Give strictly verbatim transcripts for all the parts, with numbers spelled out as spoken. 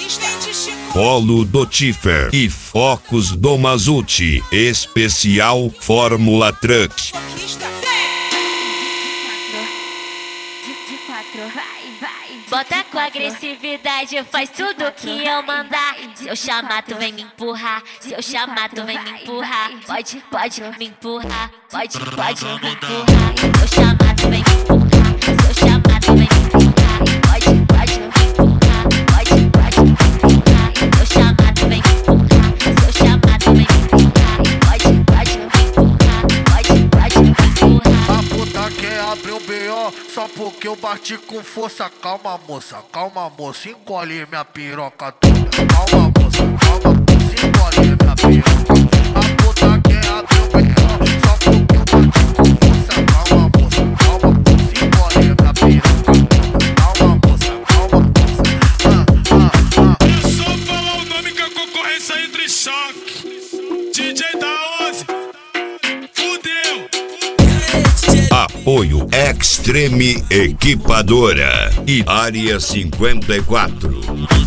Polo do Tifer e focos do Mazuti. Especial Fórmula Truck. Bota com agressividade, faz tudo que eu mandar. Se eu chamar, tu vem me empurrar. Se eu chamar, tu vem me empurrar. Pode, pode me empurrar. Pode, pode me empurrar. Se eu chamar, tu vem me empurrar. Se eu chamar, tu vem me empurrar. Pode, pode me empurrar. Pode, pode me empurrar. Se eu chamar, tu vem me empurrar. Se eu chamar, tu vem me empurrar. Pode, pode me empurrar. Pode, pode me empurrar. A puta quer abrir o B O só porque eu bati com força. Calma, moça, calma, moça, engole minha piroca toda. Calma, moça, calma, moça, engole minha piroca. A puta quer abrir o B O só porque eu bati com força. Calma, moça, calma, moça, engole minha piroca toda. Calma, moça, calma, moça. Ah, ah, ah. É só falar o nome que a concorrência entra em choque. D J da onze, fudeu. Apoio Extreme Equipadora e Área cinquenta e quatro.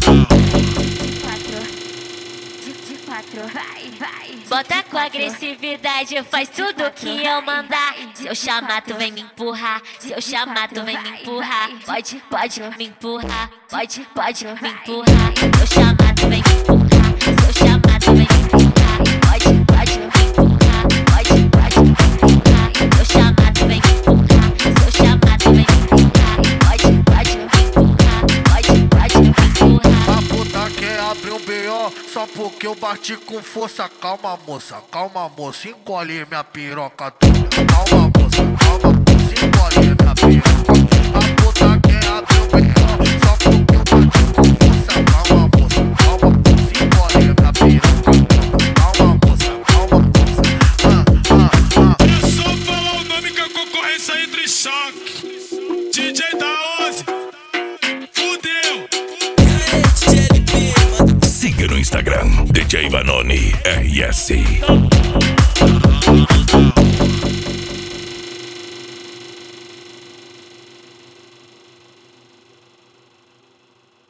Bota com agressividade, faz tudo que eu mandar. Se eu chamar, tu vem me empurrar. Se eu chamar, tu vem me empurrar. Pode, pode me empurrar. Pode, pode me empurrar. Se eu chamar, tu vem me empurrar. Se eu chamar, tu vem me empurrar. Pode, pode me empurrar. Pode, pode me empurrar. Se eu chamar, tu vem me empurrar. Se eu chamar, tu vem me empurrar. Pode, pode me empurrar. Pode, pode me empurrar. A puta quer abrir um B O só porque eu bati com força. Calma, moça, calma, moça, engole minha piroca toda. Calma, moça, calma, moça, engole minha piroca. A puta quer abrir um B O só porque eu bati com força. Calma, moça, calma, moça, engole minha piroca toda. Calma, moça, calma, moça. Ah, ah, ah. É só falar o nome que a concorrência entra em choque. D J da onze, fudeu. Siga no Instagram D J Vanoni R S.